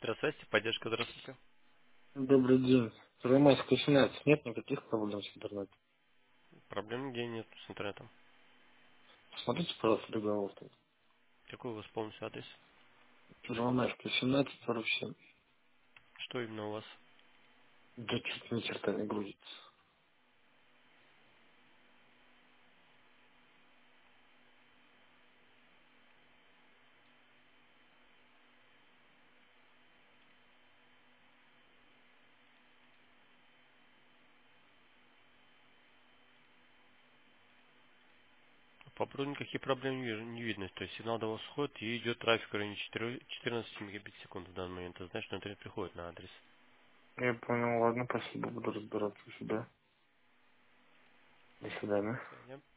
Здравствуйте, поддержка, здравствуйте. Добрый день. Первомайская 17. Нет никаких проблем с интернетом. Проблем нигде нет с интернетом. Посмотрите, пожалуйста, договор. Тут. Какой у вас полностью адрес? Первомайская 17, 47. Что именно у вас? Да чуть ни черта не грузится. По проводу никаких проблем не видно. То есть сигнал до вас сходит и идет трафик в районе 14 мегабит в секунду в данный момент. Это значит, что интернет приходит на адрес. Я понял, ладно, спасибо, буду разбираться у себя. До свидания. До свидания.